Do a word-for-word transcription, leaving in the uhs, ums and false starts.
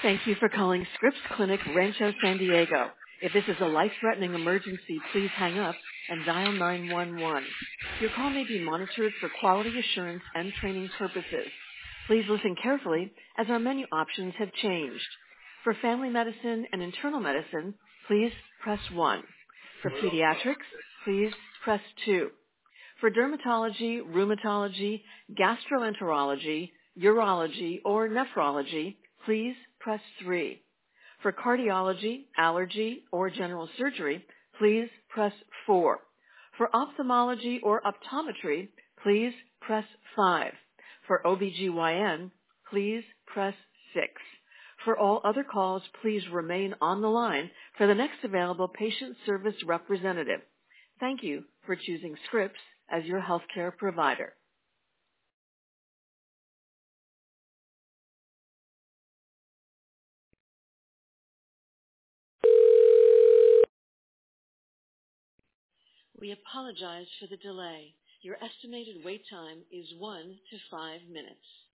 Thank you for calling Scripps Clinic, Rancho San Diego. If this is a life-threatening emergency, please hang up and dial nine one one. Your call may be monitored for quality assurance and training purposes. Please listen carefully as our menu options have changed. For family medicine and internal medicine, please press one. For pediatrics, please press two. For dermatology, rheumatology, gastroenterology, urology, or nephrology, please press three. For cardiology, allergy, or general surgery, please press four. For ophthalmology or optometry, please press five. For O B G Y N, please press six. For all other calls, please remain on the line for the next available patient service representative. Thank you for choosing Scripps as your healthcare provider. We apologize for the delay. Your estimated wait time is one to five minutes.